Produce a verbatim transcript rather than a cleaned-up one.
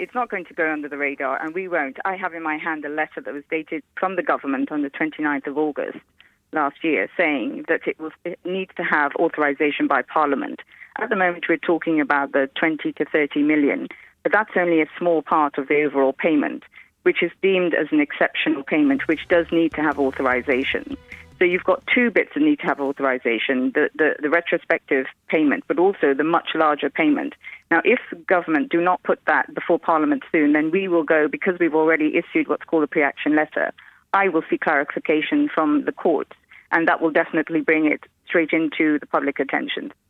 it's not going to go under the radar, and we won't. I have in my hand a letter that was dated from the government on the twenty-ninth of August last year, saying that it, was, it needs to have authorization by Parliament. At the moment, we're talking about the twenty to thirty million, but that's only a small part of the overall payment, which is deemed as an exceptional payment, which does need to have authorization. So you've got two bits that need to have authorization, the, the, the retrospective payment, but also the much larger payment. Now, if the government do not put that before Parliament soon, then we will go, because we've already issued what's called a pre-action letter, I will seek clarification from the courts, and that will definitely bring it straight into the public attention.